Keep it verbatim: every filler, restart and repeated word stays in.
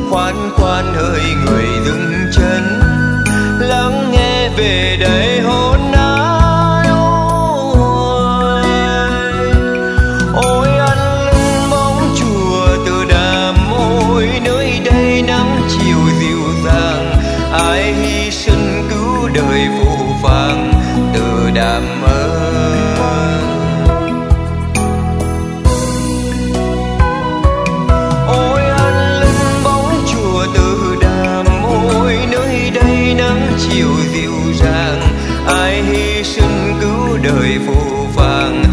khoan khoan hỡi người dừng chân, lắng nghe về đây hôn ái. Ôi ôi anh lưng bóng chùa từ đàm ôi, nơi đây nắng chiều dịu dàng, ai hy sinh cứu đời phù phàng từ đàm ơi. Ôi anh lưng bóng chùa từ đàm ôi, nơi đây nắng chiều dịu dàng, ai hy sinh cứu đời phù phàng